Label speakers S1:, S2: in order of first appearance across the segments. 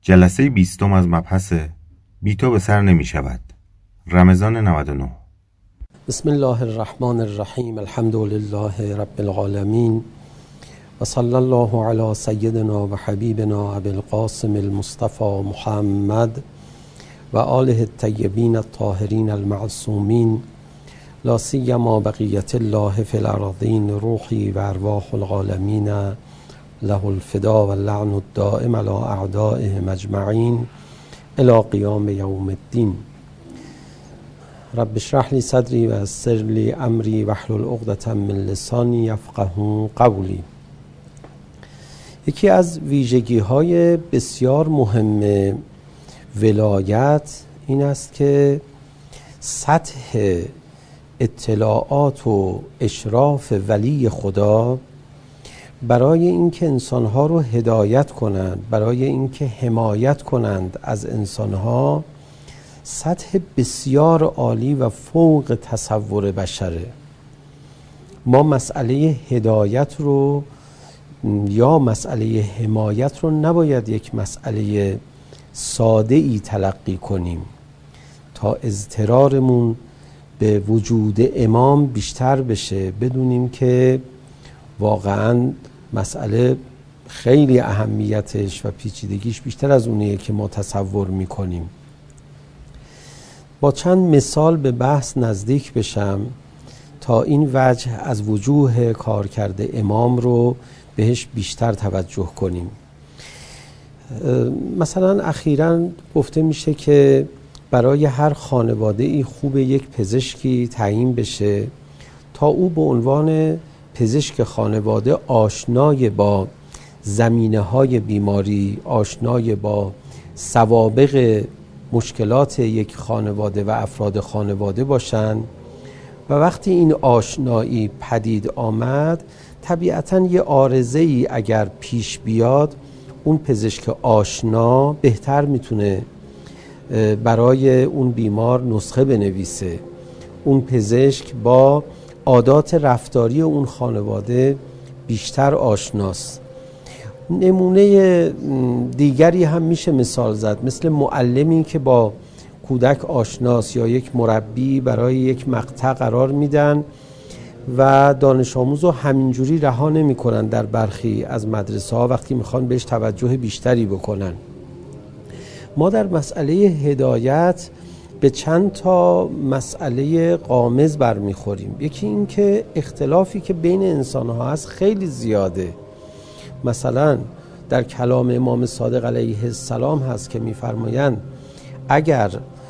S1: جلسه 20 از مبحث بی تو به سر نمی شود. رمضان 99.
S2: بسم الله الرحمن الرحیم. الحمد لله رب العالمین و صلی الله علی سیدنا و حبیبنا ابی القاسم المصطفى محمد و آله الطیبین الطاهرین المعصومین، لا سیما بقیت الله فی الارضین، روحی و ارواح العالمین له الفدا و اللعن الدائم علی اعدائهم اجمعین الی قیام یوم الدین. رب اشرح لی صدری و یسر لی امری واحلل عقدة من لسانی یفقهوا قولی. یکی از ویژگی‌های بسیار مهم ولایت این است که سطح اطلاعات و اشراف ولی خدا برای اینکه انسانها رو هدایت کنند، برای اینکه حمایت کنند از انسانها، سطح بسیار عالی و فوق تصور بشره. ما مسئله هدایت رو یا مسئله حمایت رو نباید یک مسئله ساده ای تلقی کنیم تا اضطرارمون به وجود امام بیشتر بشه، بدونیم که واقعاً مسئله خیلی اهمیتش و پیچیدگیش بیشتر از اونیه که ما تصور میکنیم. با چند مثال به بحث نزدیک بشم تا این وجه از وجوه کارکرد امام رو بهش بیشتر توجه کنیم. مثلا اخیراً گفته میشه که برای هر خانواده ای خوب یک پزشکی تعیین بشه تا او به عنوان پزشک خانواده آشنای با زمینه‌های بیماری، آشنای با سوابق مشکلات یک خانواده و افراد خانواده باشن و وقتی این آشنایی پدید آمد طبیعتاً یه عارضه‌ای اگر پیش بیاد، اون پزشک آشنا بهتر میتونه برای اون بیمار نسخه بنویسه. اون پزشک با عادات رفتاری اون خانواده بیشتر آشناست. نمونه دیگری هم میشه مثال زد، مثل معلمی که با کودک آشناست یا یک مربی برای یک مقطع قرار میدن و دانش آموز رو همینجوری رها نمی کنن در برخی از مدرسه ها وقتی میخوان بهش توجه بیشتری بکنن. ما در مسئله هدایت به چند تا مسئله غامض برمیخوریم. یکی این که اختلافی که بین انسان ها هست خیلی زیاده. مثلا در کلام امام صادق علیه السلام هست که میفرمایند اگر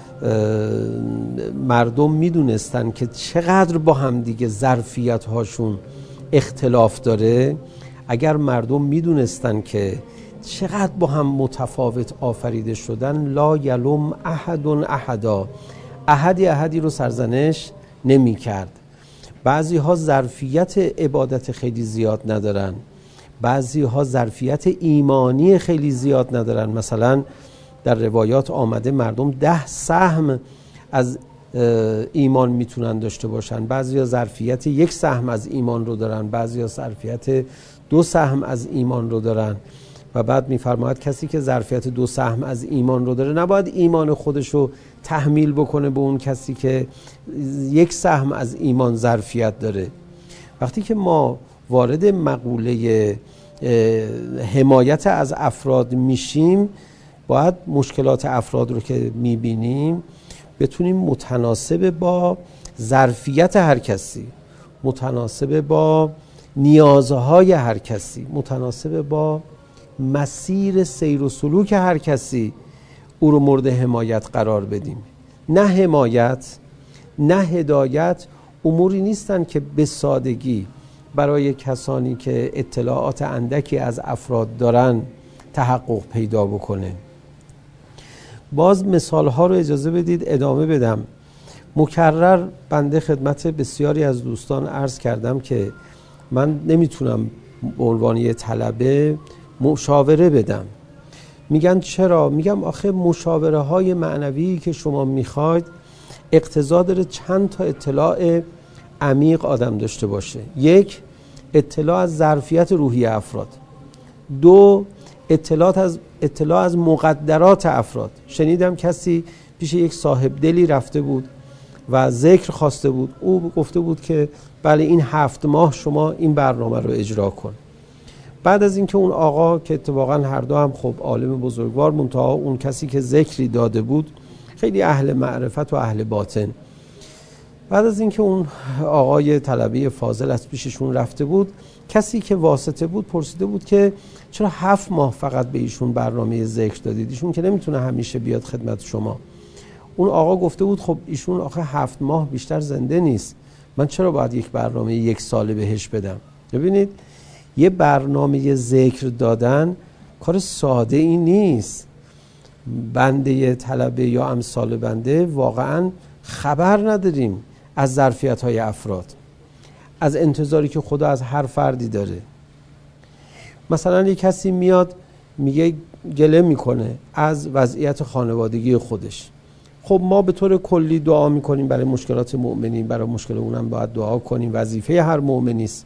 S2: مردم میدونستن که چقدر با هم دیگه ظرفیت هاشون اختلاف داره، اگر مردم میدونستن که چقدر با هم متفاوت آفریده شدن، لا یلوم احد احدا، احدی رو سرزنش نمی کرد. بعضی ها ظرفیت عبادت خیلی زیاد ندارن، بعضی ها ظرفیت ایمانی خیلی زیاد ندارن. مثلا در روایات آمده مردم 10 سهم از ایمان میتونن داشته باشن، بعضی ها ظرفیت 1 سهم از ایمان رو دارن، بعضی ها ظرفیت 2 سهم از ایمان رو دارن. و بعد میفرماید کسی که ظرفیت 2 سهم از ایمان رو داره نباید ایمان خودش رو تحمیل بکنه به اون کسی که 1 سهم از ایمان ظرفیت داره. وقتی که ما وارد مقوله حمایت از افراد میشیم، باید مشکلات افراد رو که میبینیم بتونیم متناسب با ظرفیت هر کسی، متناسب با نیازهای هر کسی، متناسب با مسیر سیر و سلوک هر کسی او رو مورد حمایت قرار بدیم. نه حمایت نه هدایت اموری نیستن که به سادگی برای کسانی که اطلاعات اندکی از افراد دارن تحقق پیدا بکنه. باز مثال ها رو اجازه بدید ادامه بدم. مکرر بنده خدمت بسیاری از دوستان عرض کردم که من نمیتونم به عنوان یه طلبه مشاوره بدم. میگن چرا؟ میگم آخه مشاوره های معنوی که شما میخواید اقتضا داره چند تا اطلاع عمیق آدم داشته باشه. 1 اطلاع از ظرفیت روحی افراد، 2 اطلاع از مقدرات افراد. شنیدم کسی پیش یک صاحب دلی رفته بود و ذکر خواسته بود. او گفته بود که بله این 7 ماه شما این برنامه رو اجرا کن. بعد از اینکه اون آقا که اتفاقا هر دو هم خب عالم بزرگوار، منتها اون کسی که ذکری داده بود خیلی اهل معرفت و اهل باطن، بعد از اینکه اون آقای طلبه فاضل از پیششون رفته بود، کسی که واسطه بود پرسیده بود که چرا 7 ماه فقط به ایشون برنامه ذکر دادید؟ ایشون که نمیتونه همیشه بیاد خدمت شما. اون آقا گفته بود خب ایشون آخه 7 ماه بیشتر زنده نیست، من چرا باید یک برنامه 1 ساله بهش بدم؟ ببینید یه برنامه ذکر دادن کار ساده ای نیست. بنده طلبه یا امثال بنده واقعا خبر نداریم از ظرفیت‌های افراد، از انتظاری که خدا از هر فردی داره. مثلا یک کسی میاد میگه گله میکنه از وضعیت خانوادگی خودش. خب ما به طور کلی دعا میکنیم برای مشکلات مؤمنین، برای مشکل اونم باید دعا کنیم، وظیفه هر مؤمنی است.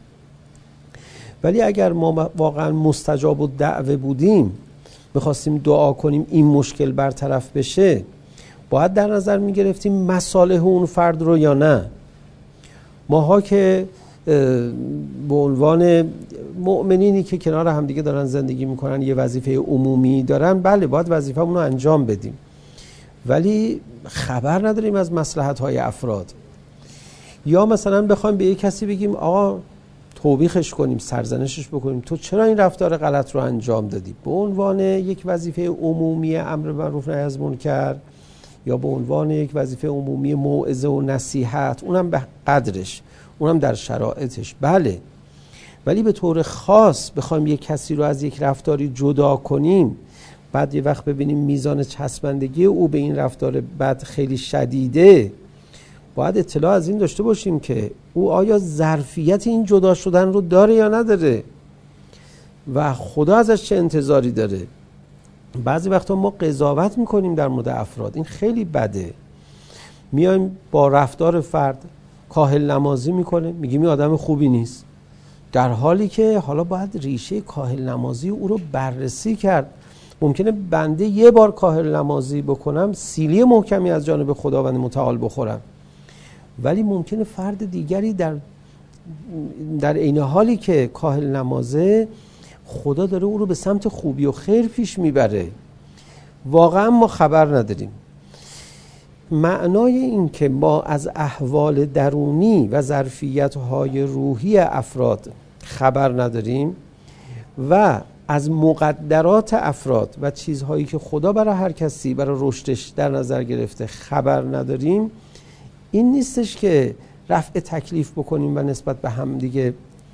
S2: ولی اگر ما واقعا مستجاب الدعوه بودیم، میخواستیم دعا کنیم این مشکل برطرف بشه، باید در نظر میگرفتیم مصالح اون فرد رو یا نه. ماها که به عنوان مؤمنینی که کنار همدیگه دارن زندگی میکنن یه وظیفه عمومی دارن، بله باید وظیفه‌مون رو انجام بدیم، ولی خبر نداریم از مصلحت‌های افراد. یا مثلا بخوایم به یک کسی بگیم آقا توبیخش کنیم، سرزنشش بکنیم، تو چرا این رفتار غلط رو انجام دادی؟ به عنوان یک وظیفه عمومی امر معروف نهی از منکر، یا به عنوان یک وظیفه عمومی موعظه و نصیحت، اونم به قدرش، اونم در شرایطش، بله. ولی به طور خاص بخوایم یک کسی رو از یک رفتاری جدا کنیم، بعد یه وقت ببینیم میزان چسبندگی او به این رفتار بد خیلی شدیده، باید اطلاع از این داشته باشیم که او آیا ظرفیت این جدا شدن رو داره یا نداره و خدا ازش چه انتظاری داره. بعضی وقتا ما قضاوت میکنیم در مورد افراد، این خیلی بده. میایم با رفتار فرد کاهل نمازی میکنه، میگیم این آدم خوبی نیست، در حالی که حالا باید ریشه کاهل نمازی او رو بررسی کرد. ممکنه بنده یه بار کاهل نمازی بکنم سیلی محکمی از جانب خداوند متعال بخورم، ولی ممکنه فرد دیگری در عین حالی که کاهل نمازه خدا داره او رو به سمت خوبی و خیر پیش میبره. واقعا ما خبر نداریم. معنای این که ما از احوال درونی و ظرفیت‌های روحی افراد خبر نداریم و از مقدرات افراد و چیزهایی که خدا برای هر کسی برای رشدش در نظر گرفته خبر نداریم، این نیستش که رفع تکلیف بکنیم و نسبت به هم دیگه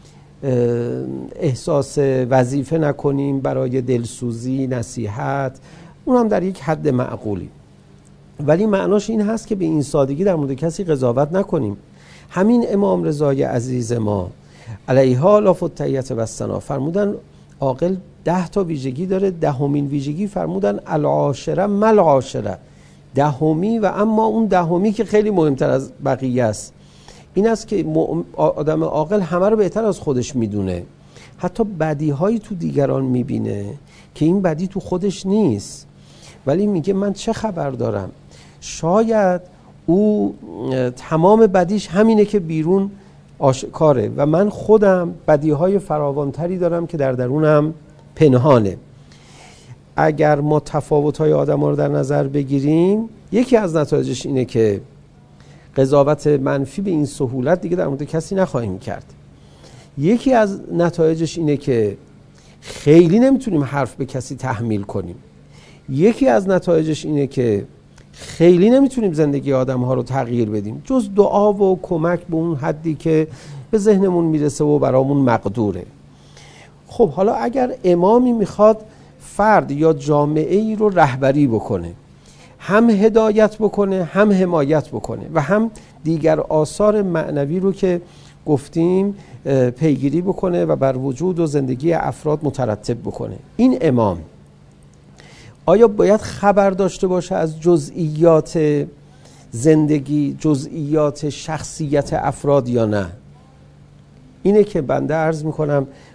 S2: احساس وظیفه نکنیم برای دلسوزی، نصیحت، اون هم در یک حد معقولی. ولی معناش این هست که به این سادگی در مورد کسی قضاوت نکنیم. همین امام رضای عزیز ما علیها لاف التحیة و الثنا فرمودن عاقل 10 تا ویژگی داره، 10مین ویژگی فرمودن العاشره مل عاشره، 10می و اما اون 10می که خیلی مهمتر از بقیه است، این است که آدم عاقل همه رو بهتر از خودش میدونه، حتی بدیهایی تو دیگران میبینه که این بدی تو خودش نیست، ولی میگه من چه خبر دارم، شاید او تمام بدیش همینه که بیرون آشکاره و من خودم بدیهای فراوانتری دارم که در درونم پنهانه. اگر ما تفاوت‌های آدم‌ها رو در نظر بگیریم، یکی از نتایجش اینه که قضاوت منفی به این سهولت دیگه در مورد کسی نخواهیم کرد. یکی از نتایجش اینه که خیلی نمیتونیم حرف به کسی تحمیل کنیم. یکی از نتایجش اینه که خیلی نمیتونیم زندگی آدم‌ها رو تغییر بدیم جز دعا و کمک به اون حدی که به ذهنمون میرسه و برامون مقدوره. خب حالا اگر امامی میخواد فرد یا جامعه ای رو رهبری بکنه، هم هدایت بکنه، هم حمایت بکنه و هم دیگر آثار معنوی رو که گفتیم پیگیری بکنه و بر وجود و زندگی افراد مترتب بکنه، این امام آیا باید خبر داشته باشه از جزئیات زندگی، جزئیات شخصیت افراد یا نه؟ اینه که بنده عرض میکنم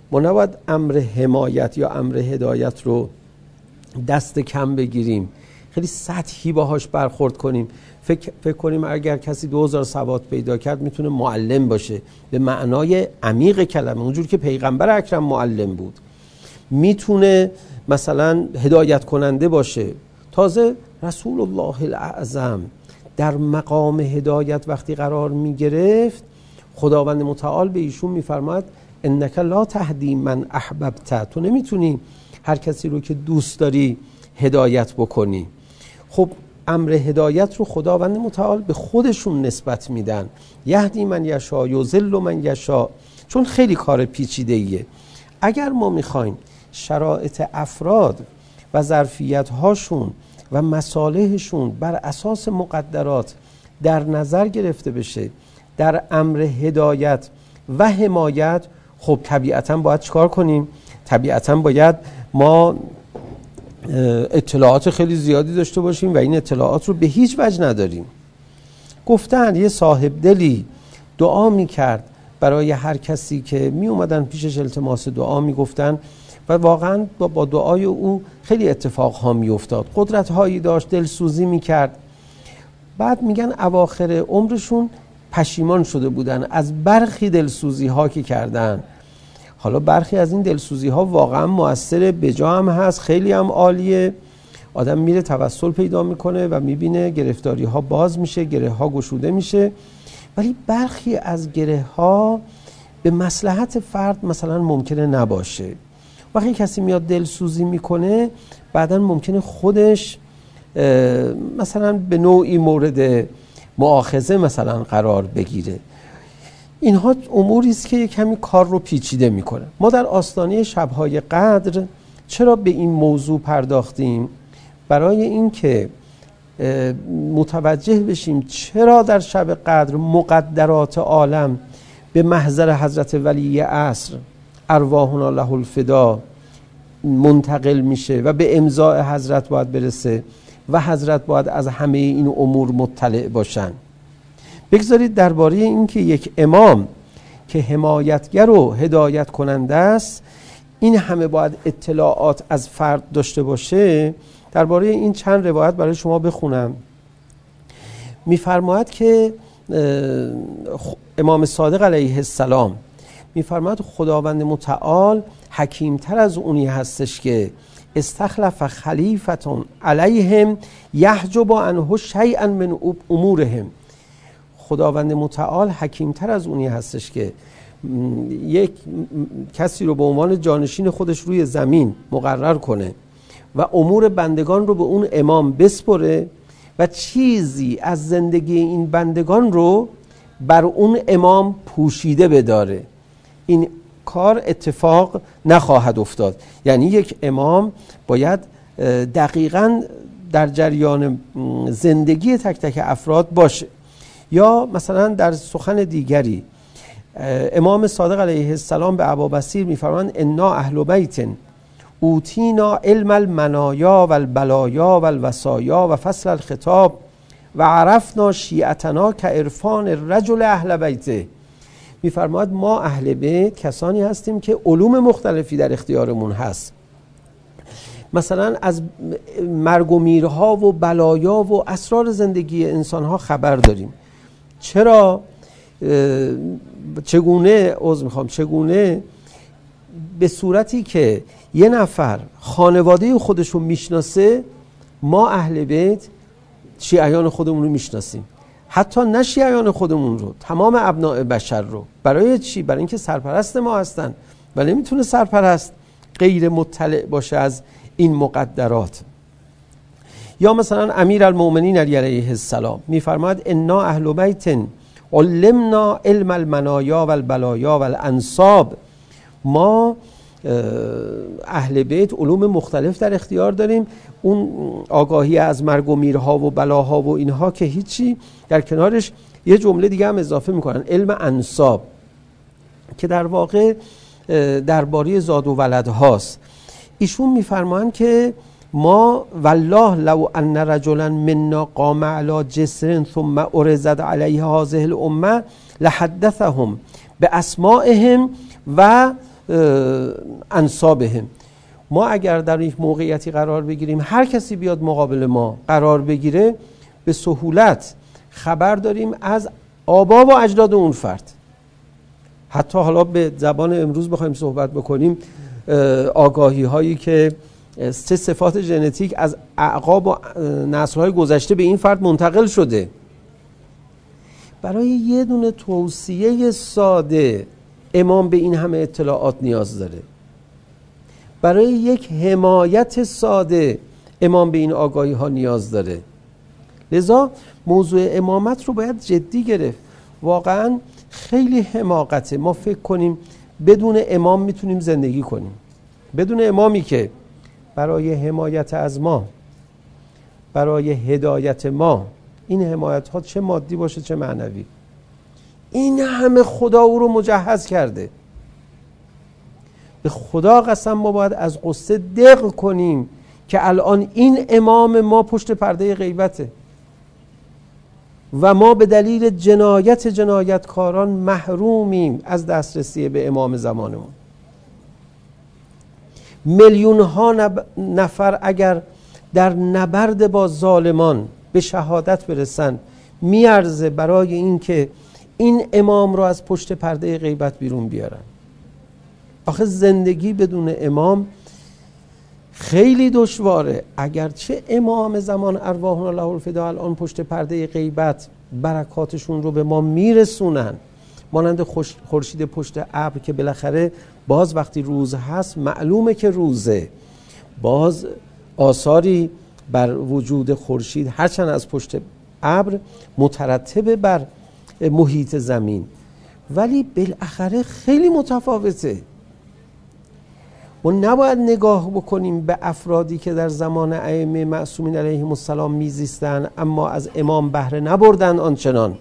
S2: ما نباید امر حمایت یا امر هدایت رو دست کم بگیریم، خیلی سطحی باهاش برخورد کنیم، فکر کنیم اگر کسی 2000 سواد پیدا کرد میتونه معلم باشه به معنای عمیق کلمه، اونجور که پیغمبر اکرم معلم بود، میتونه مثلا هدایت کننده باشه. تازه رسول الله الاعظم در مقام هدایت وقتی قرار میگرفت، خداوند متعال به ایشون میفرماد انک لا تهدی من احببت، تو نمیتونی هر کسی رو که دوست داری هدایت بکنی. خب امر هدایت رو خداوند متعال به خودشون نسبت میدن، یهدی من یشا یضل من یشا، چون خیلی کار پیچیده ایه. اگر ما میخوایم شرایط افراد و ظرفیت هاشون و مصالحشون بر اساس مقدرات در نظر گرفته بشه در امر هدایت و حمایت، خب طبیعتاً باید چیکار کنیم؟ طبیعتاً باید ما اطلاعات خیلی زیادی داشته باشیم و این اطلاعات رو به هیچ وجه نداریم. گفتن یه صاحب دلی دعا میکرد برای هر کسی که می اومدن پیشش التماس دعا میگفتن و واقعا با دعای او خیلی اتفاقها میافتاد، قدرت‌هایی داشت، دلسوزی میکرد. بعد میگن اواخر عمرشون پشیمان شده بودن از برخی دلسوزی ها که کردن. حالا برخی از این دلسوزی ها واقعا مؤثر بجا هم هست، خیلی هم عالیه، آدم میره توسل پیدا میکنه و میبینه گرفتاری ها باز میشه، گره ها گشوده میشه. ولی برخی از گره ها به مصلحت فرد مثلا ممکنه نباشه. وقتی کسی میاد دلسوزی میکنه بعداً ممکنه خودش مثلا به نوعی مورد مؤاخذه مثلا قرار بگیره. اینها اموری است که کمی کار رو پیچیده میکنه. ما در آستانه شب‌های قدر چرا به این موضوع پرداختیم؟ برای اینکه متوجه بشیم چرا در شب قدر مقدرات عالم به محضر حضرت ولی عصر ارواحنا له الفدا منتقل میشه و به امضاء حضرت باید برسه و حضرت باید از همه این امور مطلع باشن. بگذارید درباره این که یک امام که حمایتگر و هدایت کننده است این همه باید اطلاعات از فرد داشته باشه، درباره این چند روایت برای شما بخونم. میفرماید که امام صادق علیه السلام میفرماید خداوند متعال حکیمتر از اونی هستش که استخلف خلیفتون علیهم یحجب عنه شیئا من امورهم. خداوند متعال حکیمتر از اونی هستش که یک کسی رو به عنوان جانشین خودش روی زمین مقرر کنه و امور بندگان رو به اون امام بسپره و چیزی از زندگی این بندگان رو بر اون امام پوشیده بداره. این کار اتفاق نخواهد افتاد. یعنی یک امام باید دقیقاً در جریان زندگی تک تک افراد باشه. یا مثلا در سخن دیگری امام صادق علیه السلام به ابابصیر میفرمایند انا اهل بیت اوتینا علم المنایا و البلایا و الوصایا و فصل الخطاب و عرفنا شیعتنا که عرفان الرجل اهل بیته. میفرماید ما اهل بیت کسانی هستیم که علوم مختلفی در اختیارمون هست. مثلا از مرگ و میرها و بلایا و اسرار زندگی انسانها خبر داریم. چرا چگونه به صورتی که یه نفر خانواده خودش رو میشناسه، ما اهل بیت شیعیان خودمون رو میشناسیم، حتی نه شیعیان خودمون رو، تمام ابناء بشر رو. برای چی؟ برای اینکه سرپرست ما هستن و نمیتونه سرپرست غیر مطلع باشه از این مقدرات. یا مثلا امیر المؤمنین علیه السلام میفرماید انا اهل بیت علمنا علم المنایا و البلایا و الانصاب. ما اهل بیت علوم مختلف در اختیار داریم. اون آگاهی از مرگ و میرها و بلاها و اینها که هیچی، در کنارش یه جمله دیگه هم اضافه میکنن، علم انصاب، که در واقع درباره زاد و ولد هاست. ایشون میفرمان که ما والله لو ان رجلا منا قام علی جسر ثم ارزد علیه هذه الامه لحدثهم باسمائهم و انسابهم. ما اگر در یک موقعیتی قرار بگیریم، هر کسی بیاد مقابل ما قرار بگیره، به سهولت خبر داریم از آبا و اجداد اون فرد. حتی حالا به زبان امروز بخوایم صحبت بکنیم، آگاهی هایی که سه صفات ژنتیک از اعقاب و نسل‌های گذشته به این فرد منتقل شده. برای یه دونه توصیه ساده امام به این همه اطلاعات نیاز داره. برای یک حمایت ساده امام به این آگاهی ها نیاز داره. لذا موضوع امامت رو باید جدی گرفت. واقعا خیلی حماقته ما فکر کنیم بدون امام میتونیم زندگی کنیم، بدون امامی که برای حمایت از ما، برای هدایت ما، این حمایت ها چه مادی باشه چه معنوی، این همه خدا او رو مجهز کرده. به خدا قسم ما باید از قصه دق کنیم که الان این امام ما پشت پرده غیبته و ما به دلیل جنایتکاران محرومیم از دسترسی به امام زمانمون. میلیون ها نفر اگر در نبرد با ظالمان به شهادت برسن، میارزه برای این که این امام رو از پشت پرده غیبت بیرون بیارن. آخه زندگی بدون امام خیلی دشواره. اگرچه امام زمان ارواحنا له الفدا الان پشت پرده غیبت برکاتشون رو به ما میرسونن، مانند خورشید پشت ابر که بالاخره باز وقتی روز هست معلومه که روزه، باز آثاری بر وجود خورشید هرچند از پشت ابر مترتب بر محیط زمین، ولی بالاخره خیلی متفاوته. ما نباید نگاه بکنیم به افرادی که در زمان ائمه معصومین علیهم السلام میزیستن اما از امام بهره نبردن آنچنان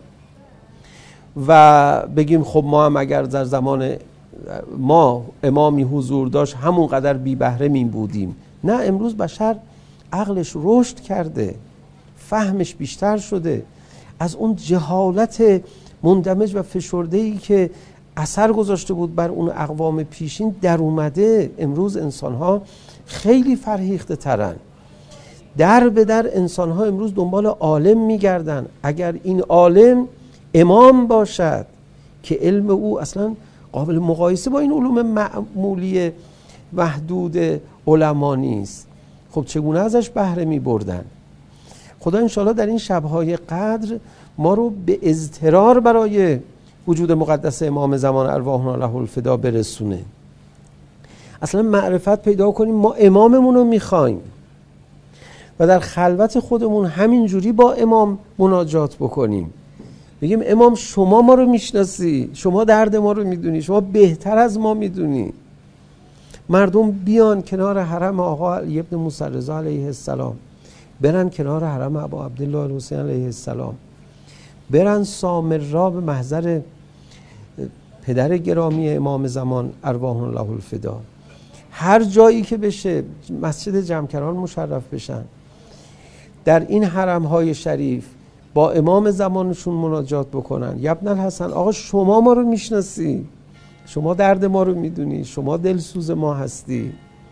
S2: و بگیم خب ما هم اگر در زمان ما امامی حضور داشت همون قدر بی بهره می بودیم. نه، امروز بشر عقلش رشد کرده، فهمش بیشتر شده، از اون جهالت مندمج و فشرده‌ای که اثر گذاشته بود بر اون اقوام پیشین در اومده. امروز انسان‌ها خیلی فرهیخته ترن، در به در انسان‌ها امروز دنبال عالم میگردن. اگر این عالم امام باشد که علم او اصلا قابل مقایسه با این علوم معمولی محدود علما نیست، خب چگونه ازش بهره می بردن؟ خدا انشاءالله در این شب‌های قدر ما رو به اضطرار برای وجود مقدس امام زمان ارواحنا له الفدا برسونه. اصلا معرفت پیدا کنیم ما اماممون رو میخوایم و در خلوت خودمون همینجوری با امام مناجات بکنیم، بگیم امام شما ما رو میشناسی، شما درد ما رو میدونی، شما بهتر از ما میدونی. مردم بیان کنار حرم آقا علی ابن موسی رضا علیه السلام، برن کنار حرم ابا عبدالله الحسین علیه السلام، برن سامرا به محضر پدر گرامی امام زمان ارواحنا له الفدا، هر جایی که بشه مسجد جمکران مشرف بشن، در این حرم های شریف با امام زمانشون مناجات بکنن. ابن الحسن آقا شما ما رو میشناسی، شما درد ما رو میدونی، شما دلسوز ما هستی.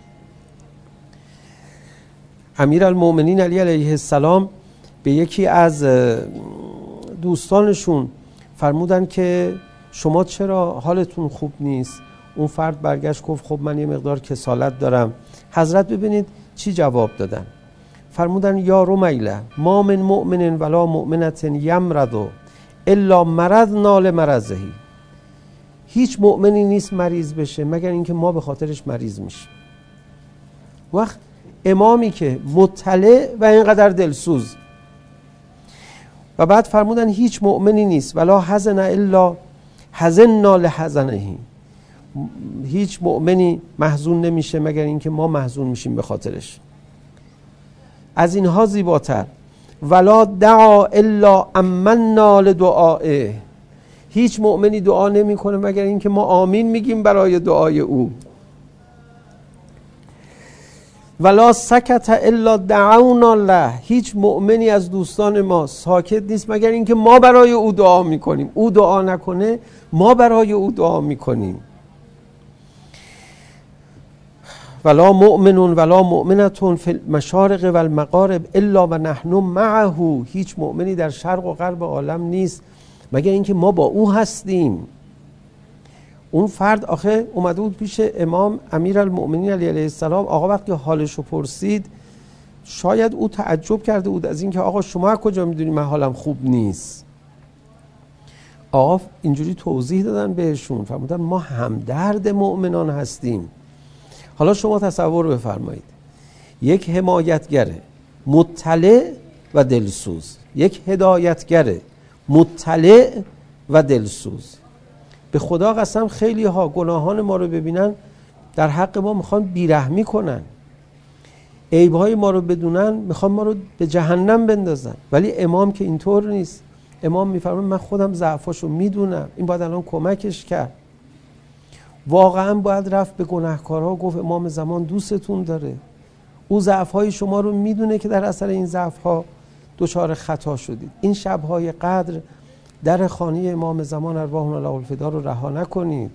S2: امیرالمؤمنین علی علیه السلام به یکی از دوستانشون فرمودن که شما چرا حالتون خوب نیست؟ اون فرد برگشت گفت خب من یه مقدار کسالت دارم. حضرت ببینید چی جواب دادن. فرمودن یا رمیله ما من مؤمن ولا مؤمنة یمرض الا مرض نال مرضهی. هیچ مؤمنی نیست مریض بشه مگر اینکه ما به خاطرش مریض میشیم. وقت امامی که مطلع و اینقدر دلسوز، و بعد فرمودن هیچ مؤمنی نیست ولا حزن الا حزننا لحزنه، هیچ مؤمنی محزون نمیشه مگر اینکه ما محزون میشیم به خاطرش. از اینها زیباتر ولا دعا الا امنا لدعائه، هیچ مؤمنی دعا نمیکنه مگر اینکه ما آمین میگیم برای دعای او. ولا سکت الا دعونا له، هیچ مؤمنی از دوستان ما ساکت نیست مگر اینکه ما برای او دعا میکنیم، او دعا نکنه ما برای او دعا میکنیم. ولا مؤمن ولا مؤمنة فی المشارق و المغارب الا و نحن معه. هیچ مؤمنی در شرق و غرب عالم نیست مگر اینکه ما با او هستیم. اون فرد آخه اومده بود پیش امام امیرالمؤمنین علیه السلام. آقا وقتی حالشو پرسید شاید او تعجب کرده بود از اینکه آقا شما از کجا میدونی من حالم خوب نیست. آقا اینجوری توضیح دادن بهشون، فرمودن ما همدرد مؤمنان هستیم. حالا شما تصور بفرمایید یک حمایتگر مطلع و دلسوز، یک هدایتگر مطلع و دلسوز. به خدا قسم خیلی ها گناهان ما رو ببینن در حق ما میخوان بیرحمی کنن، عیبهای ما رو بدونن میخوان ما رو به جهنم بندازن. ولی امام که اینطور نیست. امام میفرمه من خودم ضعفاشو میدونم، این باید الان کمکش کرد. واقعا باید رفت به گناهکارها گفت امام زمان دوستتون داره، او ضعفهای شما رو میدونه که در اثر این ضعفها دچار خطا شدید. این شبهای قدر در خانه امام زمان ارواحنا له الفدا رو رها نکنید.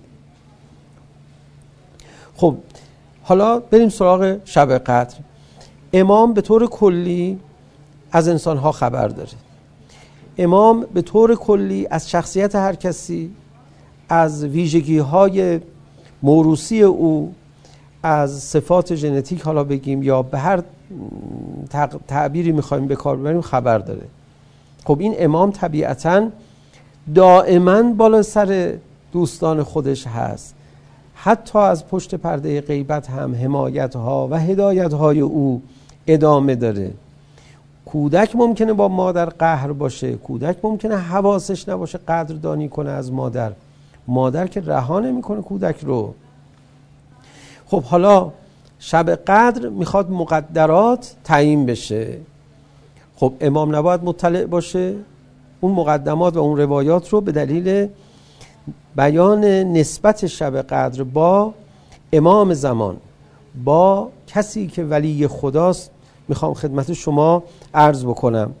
S2: خب حالا بریم سراغ شب قدر. امام به طور کلی از انسانها خبر داره. امام به طور کلی از شخصیت هر کسی، از ویژگی‌های موروثی او، از صفات ژنتیک حالا بگیم یا به هر تعبیری می‌خوایم به کار ببریم خبر داره. خب این امام طبیعتاً دائما بالا سر دوستان خودش هست. حتی از پشت پرده غیبت هم حمایت‌ها و هدایت‌های او ادامه داره. کودک ممکنه با مادر قهر باشه، کودک ممکنه حواسش نباشه قدردانی کنه از مادر، مادر که رها نمی‌کنه کودک رو. خب حالا شب قدر میخواد مقدرات تعیین بشه. خب امام نباید مطلع باشه اون مقدمات و اون روایات رو به دلیل بیان نسبت شب قدر با امام زمان، با کسی که ولی خداست، میخوام خدمت شما عرض بکنم.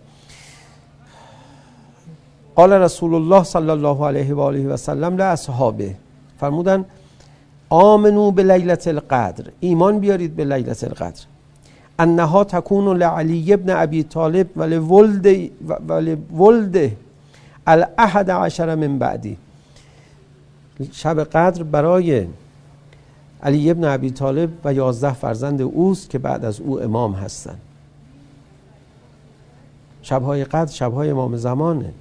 S2: قال رسول الله صلی الله علیه و آله و سلم لاصحابه، فرمودن آمنو به لیلة القدر، ایمان بیارید به لیلة القدر، انها تکون لعلی ابن ابی طالب ولده الاحد عشر من بعدی. شب قدر برای علی ابن ابی طالب و 11 فرزند اوست که بعد از او امام هستن. شبهای قدر شبهای امام زمانه.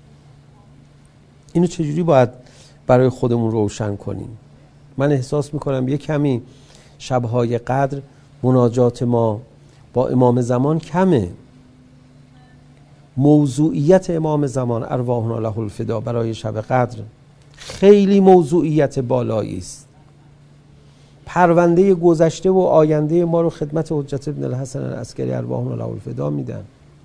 S2: اینو چجوری باید برای خودمون روشن کنیم؟ من احساس میکنم یک کمی شبهای قدر مناجات ما با امام زمان کمه. موضوعیت امام زمان ارواحنا له الفدا برای شب قدر خیلی موضوعیت بالایی است. پرونده گذشته و آینده ما رو خدمت حجت ابن الحسن العسکری ارواحنا له الفدا میدن.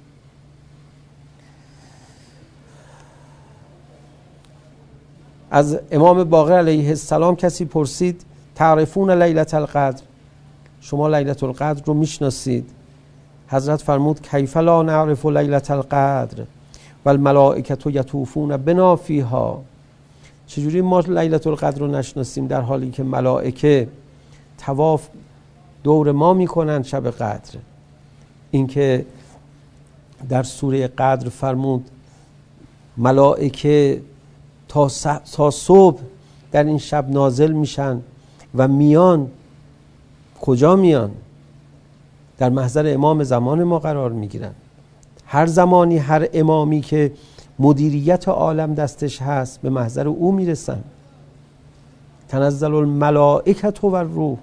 S2: از امام باقر علیه السلام کسی پرسید تعرفون لیلة القدر، شما لیلة القدر رو میشناسید؟ حضرت فرمود کیف لا نعرف لیلة القدر والملائکة یطوفون بنا فیها. چجوری ما لیلة القدر رو نشناسیم در حالی که ملائکه طواف دور ما میکنن شب قدر؟ اینکه در سوره قدر فرمود ملائکه تا صبح در این شب نازل میشن و میان. کجا میان؟ در محضر امام زمان ما قرار میگیرن. هر زمانی هر امامی که مدیریت عالم دستش هست به محضر او میرسن. تنزل الملائکة و الروح.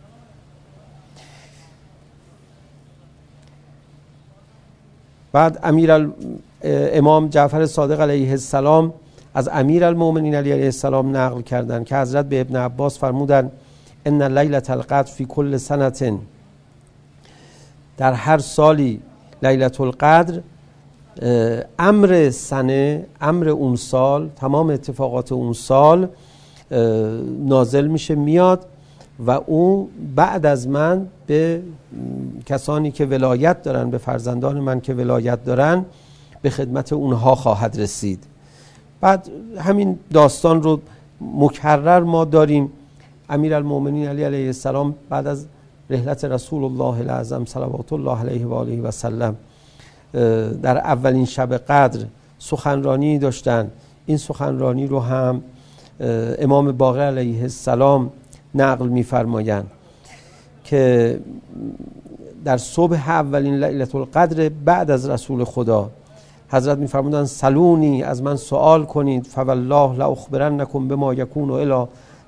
S2: بعد امام جعفر صادق علیه السلام از امیرالمؤمنین علیه السلام نقل کردند که حضرت به ابن عباس فرمودند ان لیلة القدر فی کل سنة، در هر سالی لیلة القدر امر سنه، امر اون سال، تمام اتفاقات اون سال نازل میشه میاد و او بعد از من به کسانی که ولایت دارن، به فرزندان من که ولایت دارن، به خدمت اونها خواهد رسید. بعد همین داستان رو مکرر ما داریم. امیرالمؤمنین علیه السلام بعد از رحلت رسول الله الاعظم صلوات الله علیه و آله و سلم در اولین شب قدر سخنرانی داشتن. این سخنرانی رو هم امام باقر علیه السلام نقل می‌فرمایند که در صبح اولین لیلة القدر بعد از رسول خدا حضرت می‌فرمودند سلونی، از من سوال کنید، فوالله لاخبرنکم بما یکون الی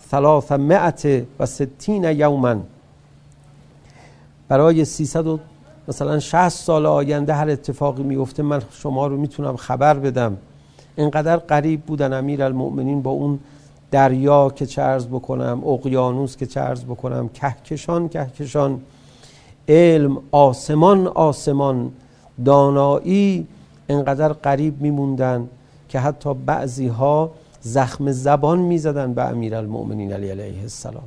S2: 360 یوما، برای 300 مثلا 60 سال آینده هر اتفاقی میفته من شما رو میتونم خبر بدم. اینقدر قریب بودن امیرالمؤمنین با اون دریا که چه عرض بکنم، اقیانوس که چه عرض بکنم، کهکشان علم، آسمان دانایی، اینقدر قریب میموندن که حتی بعضی ها زخم زبان میزدن به امیرالمؤمنین علی علیه السلام.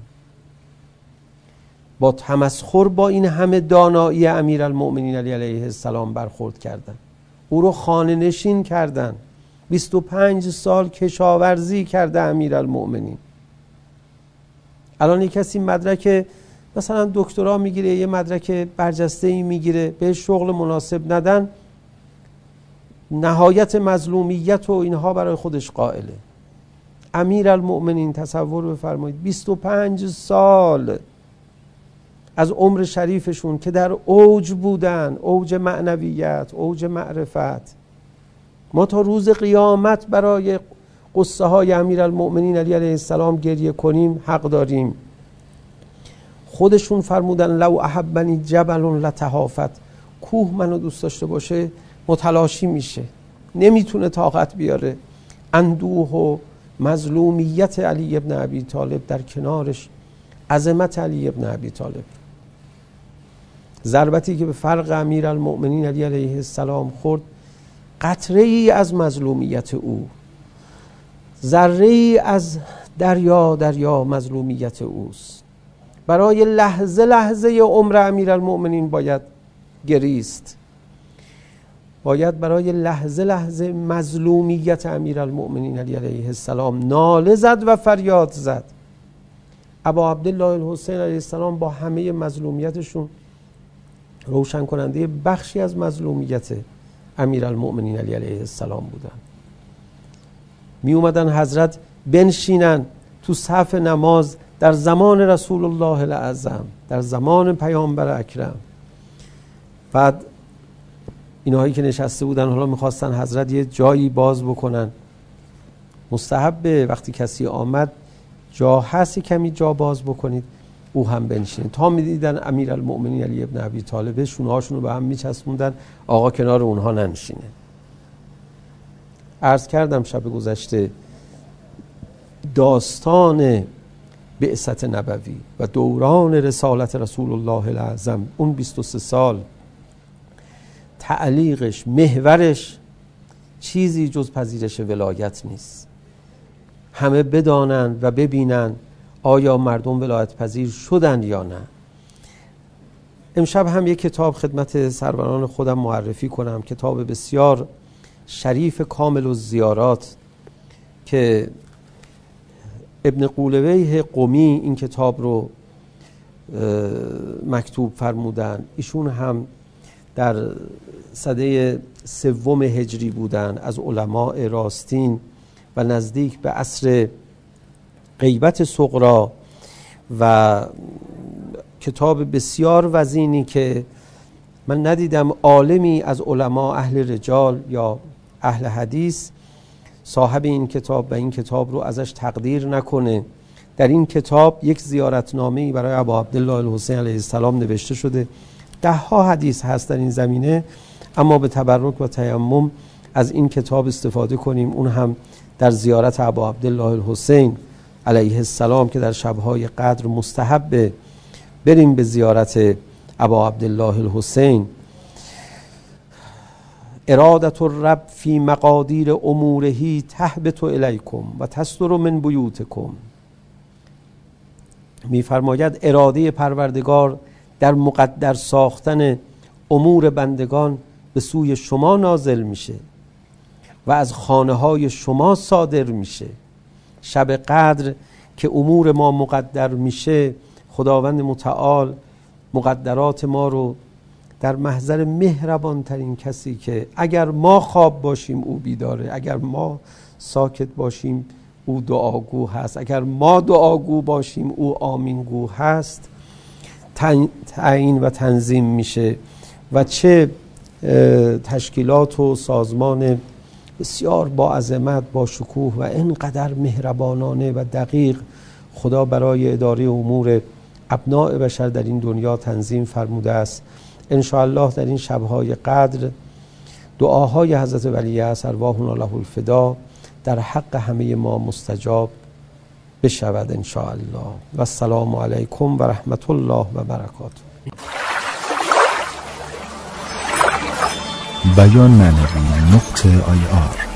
S2: با تمسخر با این همه دانایی امیرالمؤمنین علی علیه السلام برخورد کردن، او رو خانه نشین کردن. 25 سال کشاورزی کرده امیرالمؤمنین. الان یک کسی مدرک مثلا دکترا میگیره، یه مدرک برجسته‌ای میگیره، به شغل مناسب ندن، نهایت مظلومیت و اینها برای خودش قائله. امیرالمؤمنین تصور بفرمایید 25 سال از عمر شریفشون که در اوج بودن، اوج معنویت، اوج معرفت. ما تا روز قیامت برای قصه های امیرالمؤمنین علی علیه السلام گریه کنیم حق داریم. خودشون فرمودن لو احبنی جبل لتهافت، کوه منو دوست داشته باشه متلاشی میشه، نمیتونه طاقت بیاره. اندوه و مظلومیت علی ابن ابی طالب در کنارش عظمت علی ابن ابی طالب، ضربتی که به فرق امیرالمؤمنین علی علیه السلام خورد قطره ای از مظلومیت او، ذره ای از دریا مظلومیت اوست. برای لحظه عمر امیرالمؤمنین باید گریست، باید برای لحظه مظلومیت امیرالمؤمنین علی علیه السلام ناله زد و فریاد زد. ابا عبدالله الحسین علیه السلام با همه مظلومیتشون روشن کننده بخشی از مظلومیت امیرالمؤمنین علی علیه السلام بودن. می اومدن حضرت بنشینن تو صف نماز در زمان رسول الله الاعظم، در زمان پیامبر اکرم. بعد اینهایی که نشسته بودن حالا میخواستن حضرت یه جایی باز بکنن. مستحبه وقتی کسی آمد جا هستی کمی جا باز بکنید او هم بنشینه. تا میدیدن امیرالمؤمنین علی ابن ابی طالب شونه هاشون رو به هم میچسبوندن، آقا کنار اونها ننشینه. عرض کردم شب گذشته داستان بعثت نبوی و دوران رسالت رسول الله الاعظم، اون 23 سال تعلیقش، محورش چیزی جز پذیرش ولایت نیست. همه بدانند و ببینند آیا مردم ولایت پذیر شدن یا نه. امشب هم یک کتاب خدمت سروران خودم معرفی کنم، کتاب بسیار شریف کامل الزیارات که ابن قولویه قمی این کتاب رو مکتوب فرمودن. ایشون هم در سده 3 هجری بودن، از علماء راستین و نزدیک به عصر غیبت صغرا، و کتاب بسیار وزینی که من ندیدم عالمی از علما اهل رجال یا اهل حدیث صاحب این کتاب و این کتاب رو ازش تقدیر نکنه. در این کتاب یک زیارتنامه‌ای برای ابا عبدالله الحسین علیه السلام نوشته شده. 10 حدیث هست در این زمینه، اما به تبرک و تیمم از این کتاب استفاده کنیم. اون هم در زیارت ابا عبدالله الحسین علیه السلام که در شب‌های قدر مستحب بریم به زیارت ابا عبدالله الحسین. ارادت الرب فی مقادیر اموره تهبط الیکم و تصدر من بیوتکم. می‌فرماید اراده پروردگار در مقدر ساختن امور بندگان به سوی شما نازل میشه و از خانه‌های شما صادر میشه. شب قدر که امور ما مقدر میشه، خداوند متعال مقدرات ما رو در محضر مهربان ترین کسی که اگر ما خواب باشیم او بیداره، اگر ما ساکت باشیم او دعاگو هست، اگر ما دعاگو باشیم او آمینگو هست، تعیین و تنظیم میشه. و چه تشکیلات و سازمان بسیار با عظمت، با شکوه و اینقدر مهربانانه و دقیق خدا برای اداره امور ابناء بشر در این دنیا تنظیم فرموده است. انشاءالله در این شبهای قدر دعاهای حضرت ولیعصر ارواحنا له الفدا در حق همه ما مستجاب بشود انشاءالله. و السلام علیکم و رحمت الله و برکاته.
S3: بیان معنوی .ir